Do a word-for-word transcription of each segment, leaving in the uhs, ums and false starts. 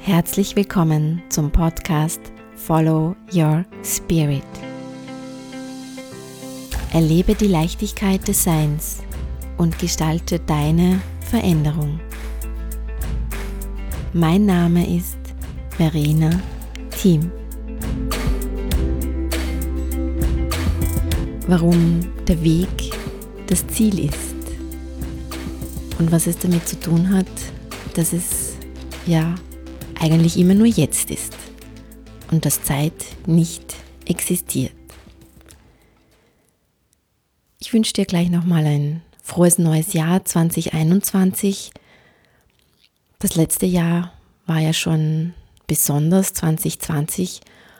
Herzlich willkommen zum Podcast Follow Your Spirit. Erlebe die Leichtigkeit des Seins und gestalte deine Veränderung. Mein Name ist Verena Thiem. Warum der Weg das Ziel ist und was es damit zu tun hat, dass es ja eigentlich immer nur jetzt ist und dass Zeit nicht existiert. Ich wünsche dir gleich nochmal ein frohes neues Jahr zwanzig einundzwanzig. Das letzte Jahr war ja schon besonders, zwanzig zwanzig.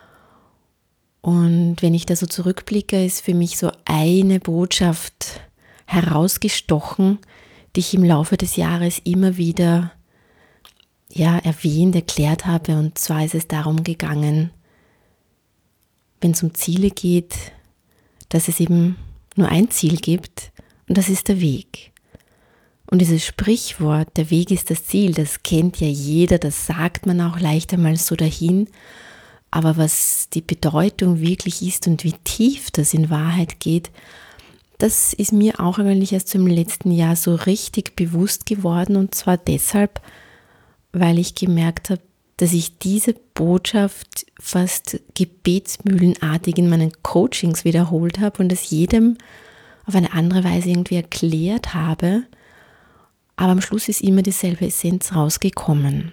Und wenn ich da so zurückblicke, ist für mich so eine Botschaft herausgestochen, die ich im Laufe des Jahres immer wieder ja, erwähnt, erklärt habe. Und zwar ist es darum gegangen, wenn es um Ziele geht, dass es eben nur ein Ziel gibt und das ist der Weg. Und dieses Sprichwort, der Weg ist das Ziel, das kennt ja jeder, das sagt man auch leicht einmal so dahin. Aber was die Bedeutung wirklich ist und wie tief das in Wahrheit geht, das ist mir auch eigentlich erst im letzten Jahr so richtig bewusst geworden. Und zwar deshalb, weil ich gemerkt habe, dass ich diese Botschaft fast gebetsmühlenartig in meinen Coachings wiederholt habe und es jedem auf eine andere Weise irgendwie erklärt habe. Aber am Schluss ist immer dieselbe Essenz rausgekommen.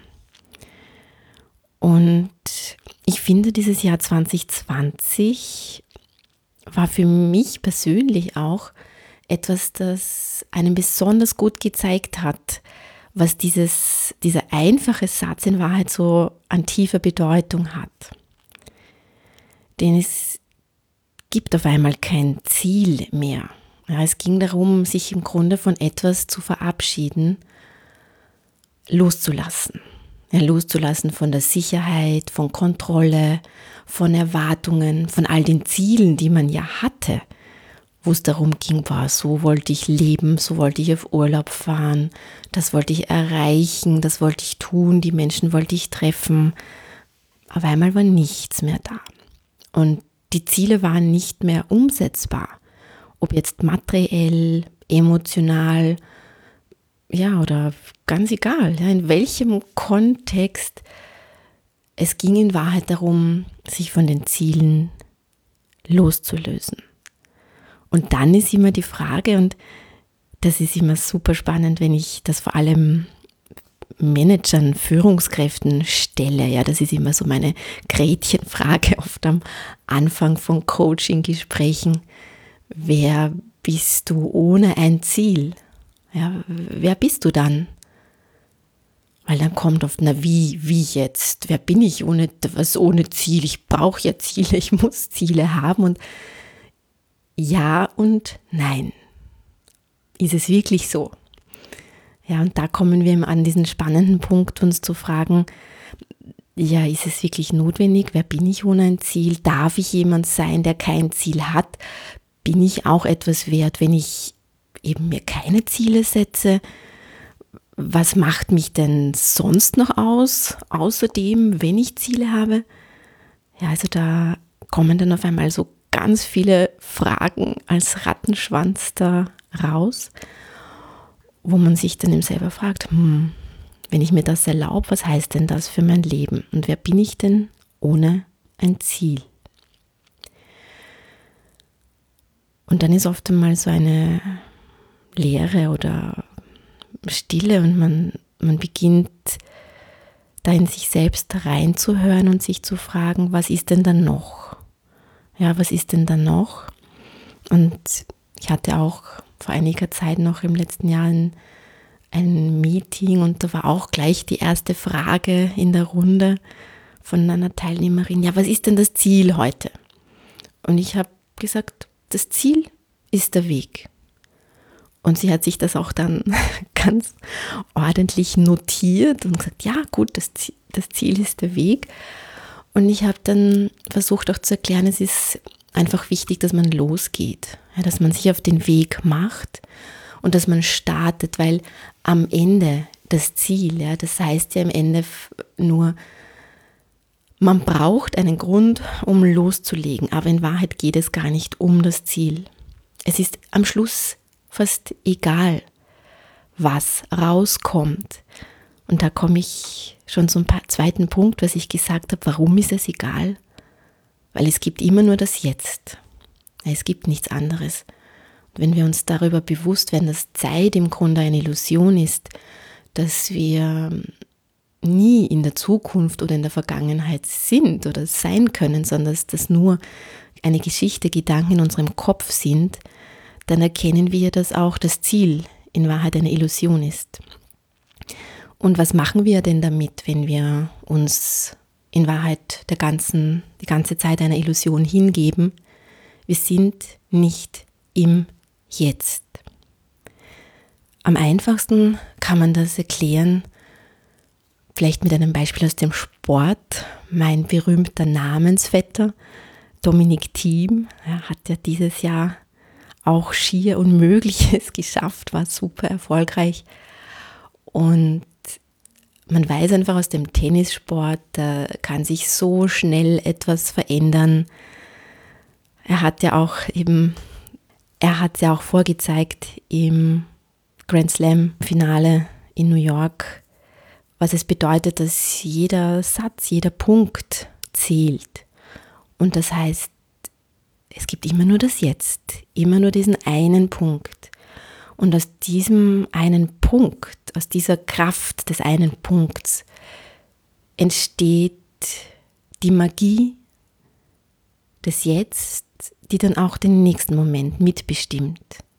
Und ich finde, dieses Jahr zwanzig zwanzig war für mich persönlich auch etwas, das einem besonders gut gezeigt hat, was dieses, dieser einfache Satz in Wahrheit so an tiefer Bedeutung hat. Denn es gibt auf einmal kein Ziel mehr. Ja, es ging darum, sich im Grunde von etwas zu verabschieden, loszulassen. Ja, loszulassen von der Sicherheit, von Kontrolle, von Erwartungen, von all den Zielen, die man ja hatte, wo es darum ging, war, so wollte ich leben, so wollte ich auf Urlaub fahren, das wollte ich erreichen, das wollte ich tun, die Menschen wollte ich treffen. Auf einmal war nichts mehr da. Und die Ziele waren nicht mehr umsetzbar. Ob jetzt materiell, emotional, ja, oder ganz egal, ja, in welchem Kontext. Es ging in Wahrheit darum, sich von den Zielen loszulösen. Und dann ist immer die Frage, und das ist immer super spannend, wenn ich das vor allem Managern, Führungskräften stelle. Ja, das ist immer so meine Gretchenfrage oft am Anfang von Coaching-Gesprächen. Wer bist du ohne ein Ziel? Ja, wer bist du dann? Weil dann kommt oft, na wie, wie jetzt? Wer bin ich ohne was ohne Ziel? Ich brauche ja Ziele, ich muss Ziele haben. Und ja und nein. Ist es wirklich so? Ja, und da kommen wir an diesen spannenden Punkt, uns zu fragen, ja, ist es wirklich notwendig? Wer bin ich ohne ein Ziel? Darf ich jemand sein, der kein Ziel hat? Bin ich auch etwas wert, wenn ich eben mir keine Ziele setze? Was macht mich denn sonst noch aus, außerdem, wenn ich Ziele habe? Ja, also da kommen dann auf einmal so ganz viele Fragen als Rattenschwanz da raus, wo man sich dann eben selber fragt, hm, wenn ich mir das erlaube, was heißt denn das für mein Leben? Und wer bin ich denn ohne ein Ziel? Und dann ist oft einmal so eine Leere oder Stille und man, man beginnt da in sich selbst reinzuhören und sich zu fragen, was ist denn dann noch? Ja, was ist denn dann noch? Und ich hatte auch vor einiger Zeit noch im letzten Jahr ein, ein Meeting und da war auch gleich die erste Frage in der Runde von einer Teilnehmerin, ja, was ist denn das Ziel heute? Und ich habe gesagt, das Ziel ist der Weg. Und sie hat sich das auch dann ganz ordentlich notiert und gesagt, ja gut, das Ziel, das Ziel ist der Weg. Und ich habe dann versucht auch zu erklären, es ist einfach wichtig, dass man losgeht, ja, dass man sich auf den Weg macht und dass man startet, weil am Ende das Ziel, ja, das heißt ja am Ende nur, man braucht einen Grund, um loszulegen, aber in Wahrheit geht es gar nicht um das Ziel. Es ist am Schluss fast egal, was rauskommt. Und da komme ich schon zum zweiten Punkt, was ich gesagt habe. Warum ist es egal? Weil es gibt immer nur das Jetzt. Es gibt nichts anderes. Und wenn wir uns darüber bewusst werden, dass Zeit im Grunde eine Illusion ist, dass wir nie in der Zukunft oder in der Vergangenheit sind oder sein können, sondern dass das nur eine Geschichte, Gedanken in unserem Kopf sind, dann erkennen wir, dass auch das Ziel in Wahrheit eine Illusion ist. Und was machen wir denn damit, wenn wir uns in Wahrheit der ganzen, die ganze Zeit einer Illusion hingeben? Wir sind nicht im Jetzt. Am einfachsten kann man das erklären, vielleicht mit einem Beispiel aus dem Sport. Mein berühmter Namensvetter Dominic Thiem, er hat ja dieses Jahr auch schier Unmögliches geschafft, war super erfolgreich. Und man weiß einfach aus dem Tennissport, da kann sich so schnell etwas verändern. Er hat ja auch eben, er hat ja auch vorgezeigt im Grand Slam Finale in New York, was es bedeutet, dass jeder Satz, jeder Punkt zählt. Und das heißt, es gibt immer nur das Jetzt, immer nur diesen einen Punkt. Und aus diesem einen Punkt, aus dieser Kraft des einen Punkts entsteht die Magie des Jetzt, die dann auch den nächsten Moment mitbestimmt.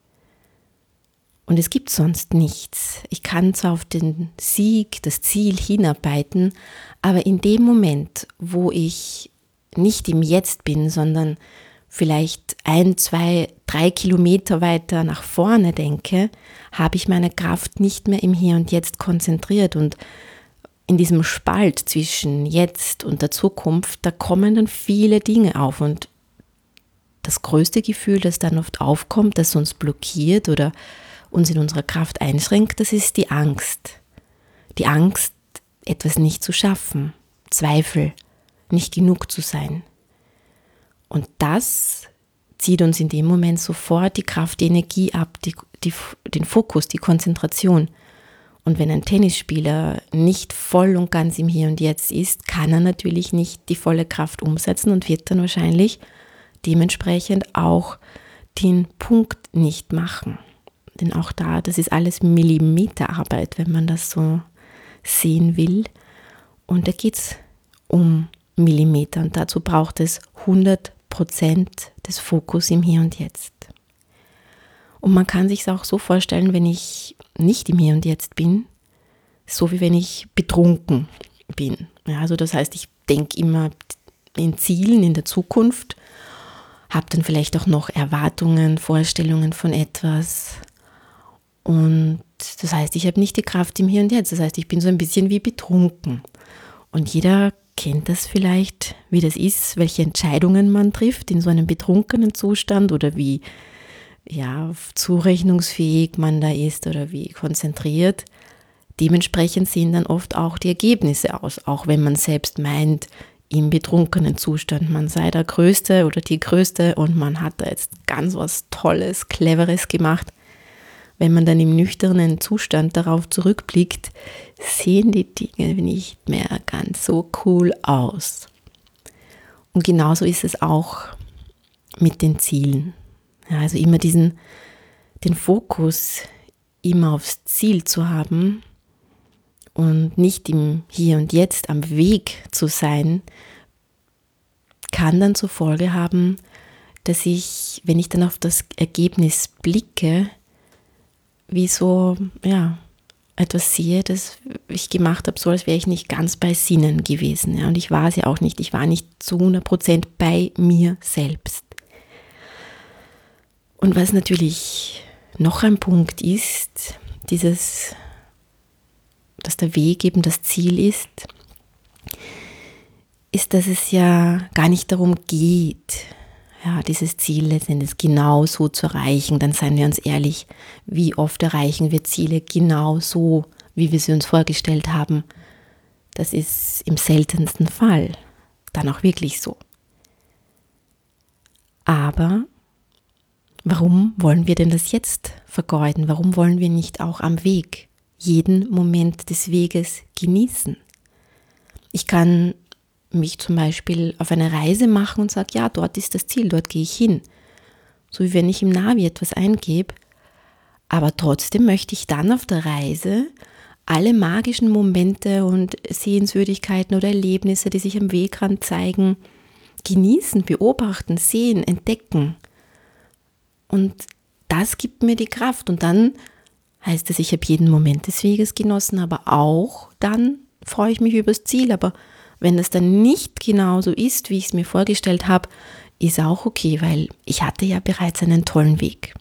Und es gibt sonst nichts. Ich kann zwar auf den Sieg, das Ziel hinarbeiten, aber in dem Moment, wo ich nicht im Jetzt bin, sondern vielleicht ein, zwei, drei Kilometer weiter nach vorne denke, habe ich meine Kraft nicht mehr im Hier und Jetzt konzentriert. Und in diesem Spalt zwischen Jetzt und der Zukunft, da kommen dann viele Dinge auf. Und das größte Gefühl, das dann oft aufkommt, das uns blockiert oder uns in unserer Kraft einschränkt, das ist die Angst. Die Angst, etwas nicht zu schaffen, Zweifel, nicht genug zu sein. Und das zieht uns in dem Moment sofort die Kraft, die Energie ab, die, die, den Fokus, die Konzentration. Und wenn ein Tennisspieler nicht voll und ganz im Hier und Jetzt ist, kann er natürlich nicht die volle Kraft umsetzen und wird dann wahrscheinlich dementsprechend auch den Punkt nicht machen. Denn auch da, das ist alles Millimeterarbeit, wenn man das so sehen will. Und da geht es um Millimeter und dazu braucht es hundert Prozent des Fokus im Hier und Jetzt. Und man kann sich es auch so vorstellen, wenn ich nicht im Hier und Jetzt bin, so wie wenn ich betrunken bin. Ja, also das heißt, ich denke immer in Zielen, in der Zukunft, habe dann vielleicht auch noch Erwartungen, Vorstellungen von etwas. Und das heißt, ich habe nicht die Kraft im Hier und Jetzt. Das heißt, ich bin so ein bisschen wie betrunken. Und jeder kennt das vielleicht, wie das ist, welche Entscheidungen man trifft in so einem betrunkenen Zustand oder wie ja, zurechnungsfähig man da ist oder wie konzentriert. Dementsprechend sehen dann oft auch die Ergebnisse aus, auch wenn man selbst meint, im betrunkenen Zustand, man sei der Größte oder die Größte und man hat da jetzt ganz was Tolles, Cleveres gemacht. Wenn man dann im nüchternen Zustand darauf zurückblickt, sehen die Dinge nicht mehr ganz so cool aus. Und genauso ist es auch mit den Zielen. Ja, also immer diesen, den Fokus immer aufs Ziel zu haben und nicht im Hier und Jetzt am Weg zu sein, kann dann zur Folge haben, dass ich, wenn ich dann auf das Ergebnis blicke, wie so, ja, etwas sehe, das ich gemacht habe, so als wäre ich nicht ganz bei Sinnen gewesen. Ja, und ich war es ja auch nicht. Ich war nicht zu hundert Prozent bei mir selbst. Und was natürlich noch ein Punkt ist, dieses, dass der Weg eben das Ziel ist, ist, dass es ja gar nicht darum geht, ja, dieses Ziel letztendlich genau so zu erreichen, dann seien wir uns ehrlich, wie oft erreichen wir Ziele genau so, wie wir sie uns vorgestellt haben. Das ist im seltensten Fall dann auch wirklich so. Aber warum wollen wir denn das jetzt vergeuden? Warum wollen wir nicht auch am Weg jeden Moment des Weges genießen? Ich kann mich zum Beispiel auf eine Reise machen und sage, ja, dort ist das Ziel, dort gehe ich hin. So wie wenn ich im Navi etwas eingebe. Aber trotzdem möchte ich dann auf der Reise alle magischen Momente und Sehenswürdigkeiten oder Erlebnisse, die sich am Wegrand zeigen, genießen, beobachten, sehen, entdecken. Und das gibt mir die Kraft. Und dann heißt es, ich habe jeden Moment des Weges genossen, aber auch dann freue ich mich über das Ziel. Aber wenn das dann nicht genauso ist, wie ich es mir vorgestellt habe, ist auch okay, weil ich hatte ja bereits einen tollen Weg.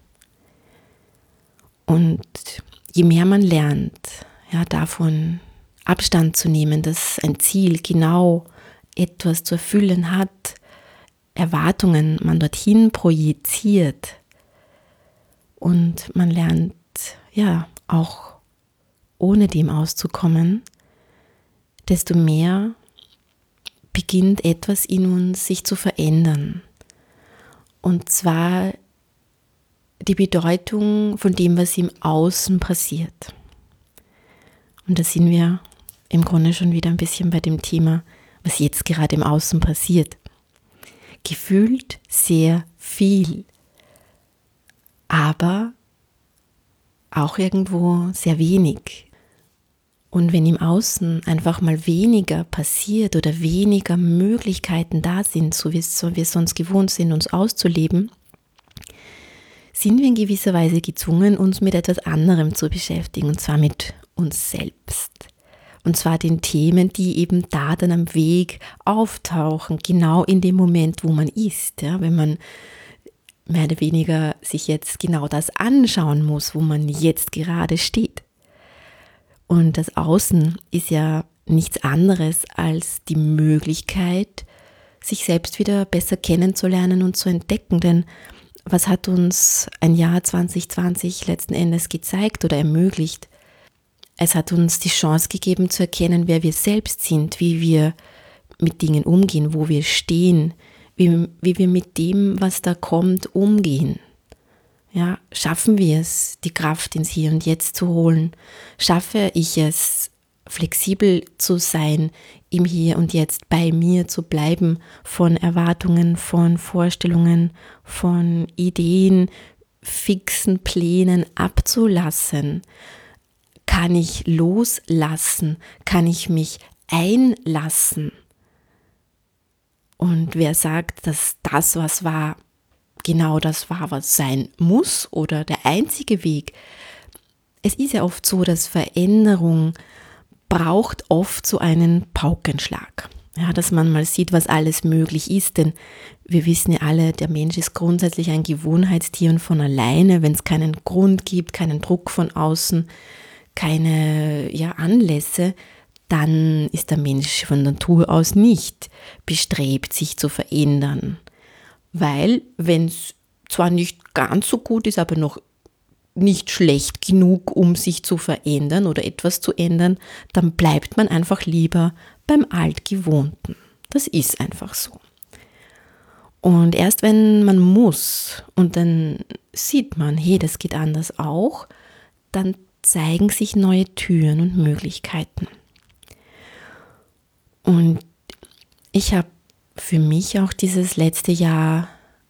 Und je mehr man lernt, ja, davon Abstand zu nehmen, dass ein Ziel genau etwas zu erfüllen hat, Erwartungen man dorthin projiziert und man lernt, ja, auch ohne dem auszukommen, desto mehr beginnt etwas in uns sich zu verändern. Und zwar die Bedeutung von dem, was im Außen passiert. Und da sind wir im Grunde schon wieder ein bisschen bei dem Thema, was jetzt gerade im Außen passiert. Gefühlt sehr viel, aber auch irgendwo sehr wenig. Und wenn im Außen einfach mal weniger passiert oder weniger Möglichkeiten da sind, so wie wir sonst gewohnt sind, uns auszuleben, sind wir in gewisser Weise gezwungen, uns mit etwas anderem zu beschäftigen, und zwar mit uns selbst. Und zwar den Themen, die eben da dann am Weg auftauchen, genau in dem Moment, wo man ist. Ja, wenn man mehr oder weniger sich jetzt genau das anschauen muss, wo man jetzt gerade steht. Und das Außen ist ja nichts anderes als die Möglichkeit, sich selbst wieder besser kennenzulernen und zu entdecken. Denn was hat uns ein Jahr zwanzig zwanzig letzten Endes gezeigt oder ermöglicht? Es hat uns die Chance gegeben zu erkennen, wer wir selbst sind, wie wir mit Dingen umgehen, wo wir stehen, wie, wie wir mit dem, was da kommt, umgehen. Ja, schaffen wir es, die Kraft ins Hier und Jetzt zu holen? Schaffe ich es, flexibel zu sein, im Hier und Jetzt bei mir zu bleiben, von Erwartungen, von Vorstellungen, von Ideen, fixen Plänen abzulassen? Kann ich loslassen? Kann ich mich einlassen? Und wer sagt, dass das, was war, genau das war, was sein muss oder der einzige Weg? Es ist ja oft so, dass Veränderung braucht oft so einen Paukenschlag. Ja, dass man mal sieht, was alles möglich ist, denn wir wissen ja alle, der Mensch ist grundsätzlich ein Gewohnheitstier und von alleine, wenn es keinen Grund gibt, keinen Druck von außen, keine ja, Anlässe, dann ist der Mensch von Natur aus nicht bestrebt, sich zu verändern. Weil, wenn es zwar nicht ganz so gut ist, aber noch nicht schlecht genug, um sich zu verändern oder etwas zu ändern, dann bleibt man einfach lieber beim Altgewohnten. Das ist einfach so. Und erst wenn man muss und dann sieht man, hey, das geht anders auch, dann zeigen sich neue Türen und Möglichkeiten. Und ich habe für mich auch dieses letzte Jahr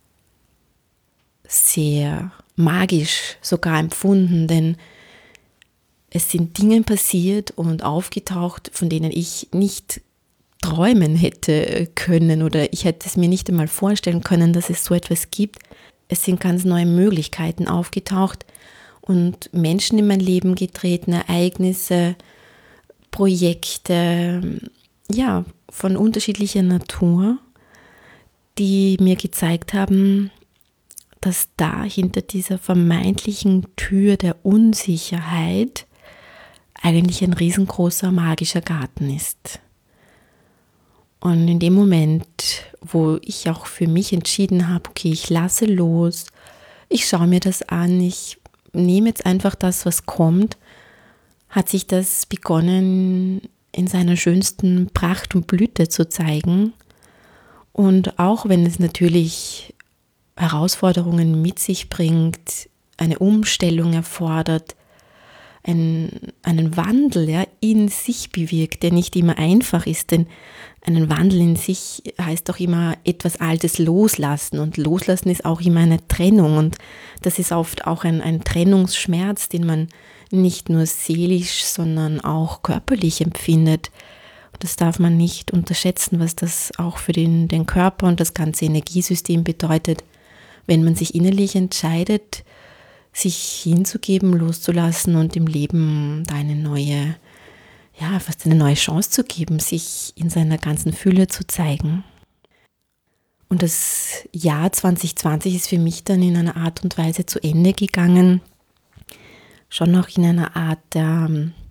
sehr magisch sogar empfunden, denn es sind Dinge passiert und aufgetaucht, von denen ich nicht träumen hätte können oder ich hätte es mir nicht einmal vorstellen können, dass es so etwas gibt. Es sind ganz neue Möglichkeiten aufgetaucht und Menschen in mein Leben getreten, Ereignisse, Projekte, ja, von unterschiedlicher Natur, die mir gezeigt haben, dass da hinter dieser vermeintlichen Tür der Unsicherheit eigentlich ein riesengroßer magischer Garten ist. Und in dem Moment, wo ich auch für mich entschieden habe, okay, ich lasse los, ich schaue mir das an, ich nehme jetzt einfach das, was kommt, hat sich das begonnen, in seiner schönsten Pracht und Blüte zu zeigen. Und auch wenn es natürlich Herausforderungen mit sich bringt, eine Umstellung erfordert, einen, einen Wandel ja, in sich bewirkt, der nicht immer einfach ist, denn einen Wandel in sich heißt auch immer etwas Altes loslassen, und loslassen ist auch immer eine Trennung, und das ist oft auch ein, ein Trennungsschmerz, den man nicht nur seelisch, sondern auch körperlich empfindet. Das darf man nicht unterschätzen, was das auch für den, den Körper und das ganze Energiesystem bedeutet, wenn man sich innerlich entscheidet, sich hinzugeben, loszulassen und dem Leben da eine neue, ja, fast eine neue Chance zu geben, sich in seiner ganzen Fülle zu zeigen. Und das Jahr zwanzig zwanzig ist für mich dann in einer Art und Weise zu Ende gegangen, schon noch in einer Art der,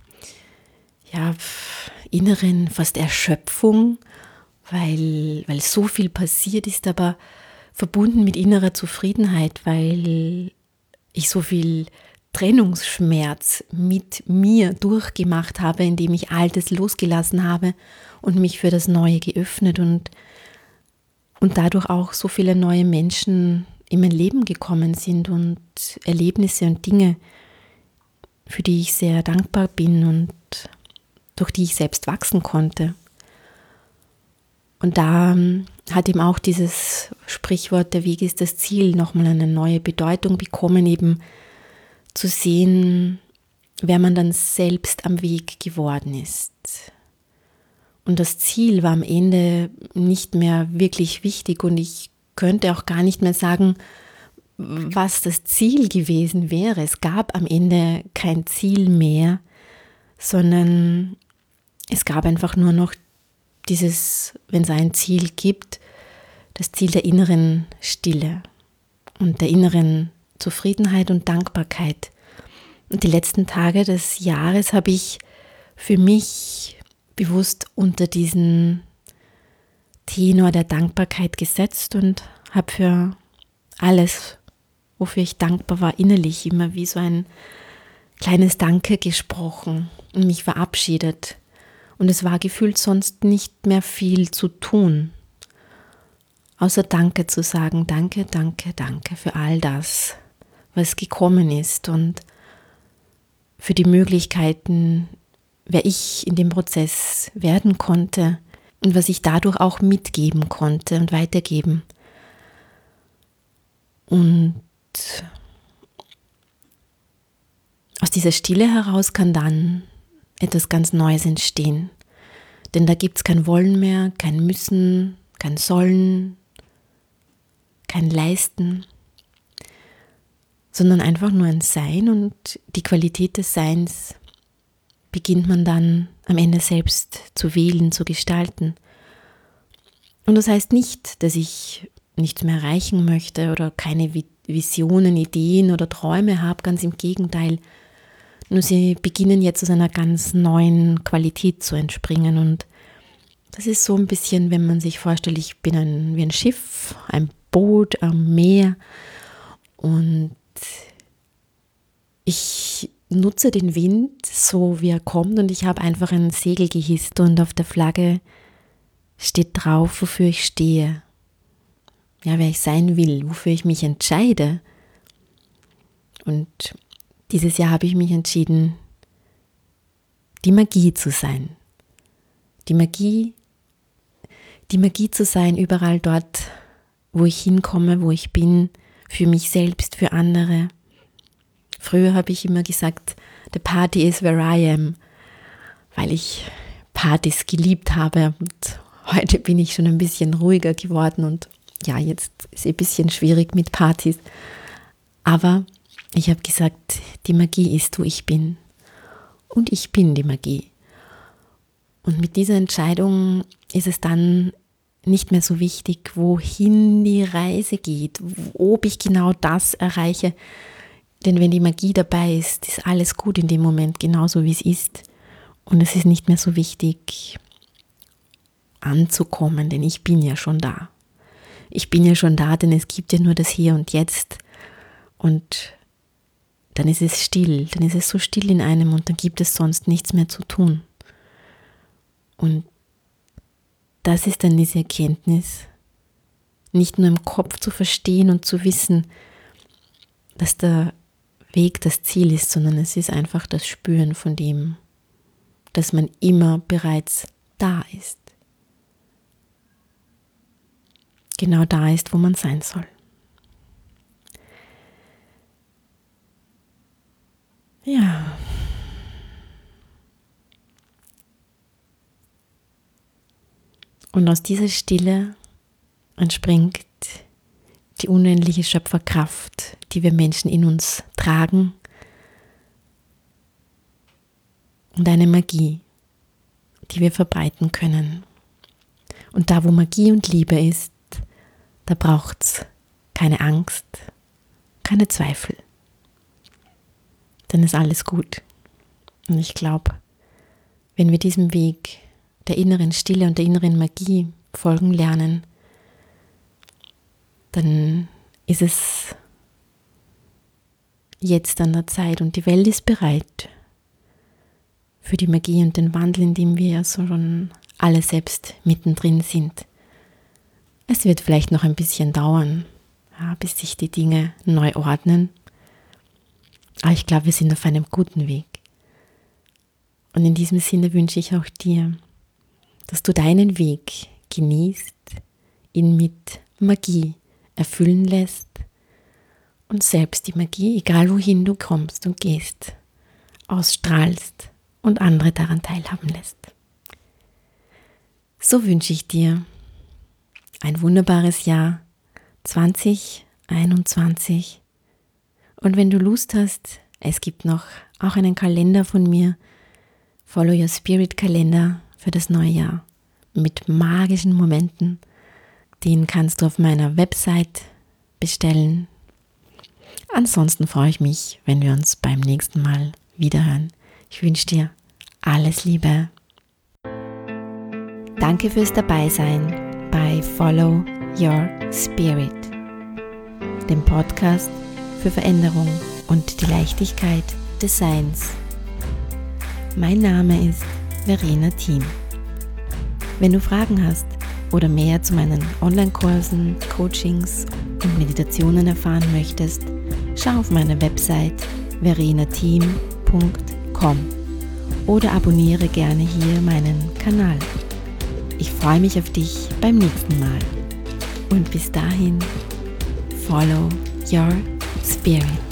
ja, inneren fast Erschöpfung, weil, weil so viel passiert ist, aber verbunden mit innerer Zufriedenheit, weil ich so viel Trennungsschmerz mit mir durchgemacht habe, indem ich Altes losgelassen habe und mich für das Neue geöffnet und, und dadurch auch so viele neue Menschen in mein Leben gekommen sind und Erlebnisse und Dinge, für die ich sehr dankbar bin und durch die ich selbst wachsen konnte. Und da hat eben auch dieses Sprichwort, der Weg ist das Ziel, nochmal eine neue Bedeutung bekommen, eben zu sehen, wer man dann selbst am Weg geworden ist. Und das Ziel war am Ende nicht mehr wirklich wichtig, und ich könnte auch gar nicht mehr sagen, was das Ziel gewesen wäre. Es gab am Ende kein Ziel mehr, sondern es gab einfach nur noch dieses, wenn es ein Ziel gibt, das Ziel der inneren Stille und der inneren Zufriedenheit und Dankbarkeit. Und die letzten Tage des Jahres habe ich für mich bewusst unter diesen Tenor der Dankbarkeit gesetzt und habe für alles, wofür ich dankbar war, innerlich immer wie so ein kleines Danke gesprochen und mich verabschiedet. Und es war gefühlt sonst nicht mehr viel zu tun, außer Danke zu sagen, danke, danke, danke für all das, was gekommen ist und für die Möglichkeiten, wer ich in dem Prozess werden konnte und was ich dadurch auch mitgeben konnte und weitergeben. Und aus dieser Stille heraus kann dann etwas ganz Neues entstehen. Denn da gibt es kein Wollen mehr, kein Müssen, kein Sollen, kein Leisten, sondern einfach nur ein Sein, und die Qualität des Seins beginnt man dann am Ende selbst zu wählen, zu gestalten. Und das heißt nicht, dass ich nichts mehr erreichen möchte oder keine Visionen, Ideen oder Träume habe, ganz im Gegenteil. Nur sie beginnen jetzt aus einer ganz neuen Qualität zu entspringen, und das ist so ein bisschen, wenn man sich vorstellt, ich bin ein, wie ein Schiff, ein Boot am Meer, und ich nutze den Wind so, wie er kommt, und ich habe einfach ein Segel gehisst und auf der Flagge steht drauf, wofür ich stehe, ja, wer ich sein will, wofür ich mich entscheide. Und dieses Jahr habe ich mich entschieden, die Magie zu sein. Die Magie, die Magie zu sein, überall dort, wo ich hinkomme, wo ich bin, für mich selbst, für andere. Früher habe ich immer gesagt, the party is where I am, weil ich Partys geliebt habe, und heute bin ich schon ein bisschen ruhiger geworden, und ja, jetzt ist es ein bisschen schwierig mit Partys, aber ich habe gesagt, die Magie ist, wo ich bin, und ich bin die Magie. Und mit dieser Entscheidung ist es dann nicht mehr so wichtig, wohin die Reise geht, ob ich genau das erreiche. Denn wenn die Magie dabei ist, ist alles gut in dem Moment, genauso wie es ist. Und es ist nicht mehr so wichtig, anzukommen, denn ich bin ja schon da. Ich bin ja schon da, denn es gibt ja nur das Hier und Jetzt. Und dann ist es still, dann ist es so still in einem und dann gibt es sonst nichts mehr zu tun. Und das ist dann diese Erkenntnis, nicht nur im Kopf zu verstehen und zu wissen, dass der Weg das Ziel ist, sondern es ist einfach das Spüren von dem, dass man immer bereits da ist. Genau da ist, wo man sein soll. Ja. Und aus dieser Stille entspringt die unendliche Schöpferkraft, die wir Menschen in uns tragen, und eine Magie, die wir verbreiten können. Und da, wo Magie und Liebe ist, da braucht es keine Angst, keine Zweifel. Dann ist alles gut. Und ich glaube, wenn wir diesem Weg der inneren Stille und der inneren Magie folgen lernen, dann ist es jetzt an der Zeit und die Welt ist bereit für die Magie und den Wandel, in dem wir ja so schon alle selbst mittendrin sind. Es wird vielleicht noch ein bisschen dauern, ja, bis sich die Dinge neu ordnen, aber ich glaube, wir sind auf einem guten Weg. Und in diesem Sinne wünsche ich auch dir, dass du deinen Weg genießt, ihn mit Magie erfüllen lässt und selbst die Magie, egal wohin du kommst und gehst, ausstrahlst und andere daran teilhaben lässt. So wünsche ich dir ein wunderbares Jahr zwanzig einundzwanzig. Und wenn du Lust hast, es gibt noch auch einen Kalender von mir, Follow Your Spirit Kalender für das neue Jahr mit magischen Momenten. Den kannst du auf meiner Website bestellen. Ansonsten freue ich mich, wenn wir uns beim nächsten Mal wiederhören. Ich wünsche dir alles Liebe. Danke fürs Dabeisein bei Follow Your Spirit, dem Podcast für Veränderung und die Leichtigkeit des Seins. Mein Name ist Verena Thiem. Wenn du Fragen hast oder mehr zu meinen Online-Kursen, Coachings und Meditationen erfahren möchtest, schau auf meine Website verena thiem punkt com oder abonniere gerne hier meinen Kanal. Ich freue mich auf dich beim nächsten Mal. Und bis dahin, follow your spirit.